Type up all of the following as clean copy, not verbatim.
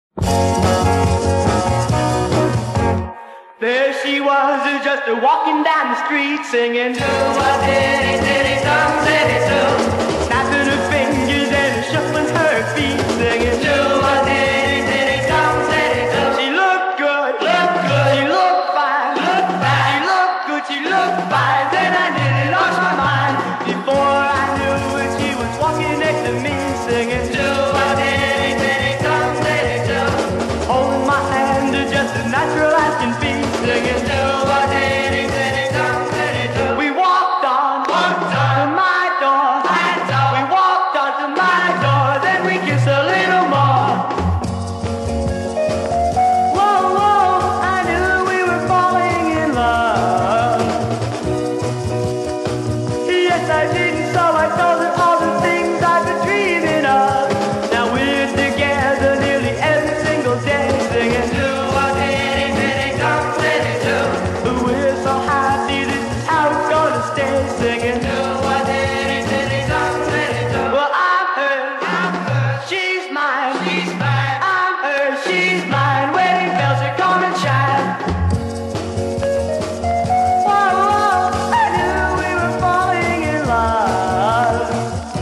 There she was, just walking down the street singing, do-a-diddy-diddy-dum, diddy-doo, snapping her fingers and shuffling her feet singing, do-a-diddy-diddy-dum, diddy-doo. She looked good, she looked fine, she looked good, she looked fine. Then I nearly lost my mind. Before I knew it, she was walking next to me singing, do-a-diddy-diddy-dum, diddy-doo, holding my hand just as natural as can be. Singing do-a-diddy-diddy-dum, diddy-doo. We walked on to my door. We walked on to my door. Then we kissed a little more. Whoa, whoa, I knew we were falling in love. Yes, I did, and so I told her all the things I've been dreaming of. Now we're together nearly every single day, singing singing do-a-diddy-diddy-dum, diddy-doo. Well, I'm hers, she's mine, I'm hers, she's mine. Wedding bells are come and chime. Whoa, whoa, I knew we were falling in love.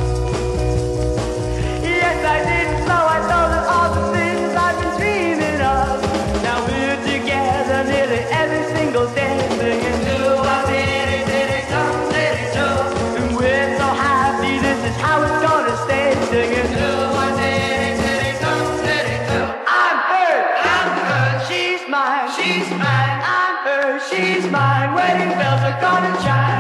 Yes, I did, so I told her all the things I've been dreaming of. Now we're together nearly every single day, singing do-a-diddy-diddy-dum, how it's gonna stay, singing do-a-diddy-diddy-dum, diddy-doo. I'm hers, she's mine, I'm hers, she's mine. Wedding bells are gonna chime.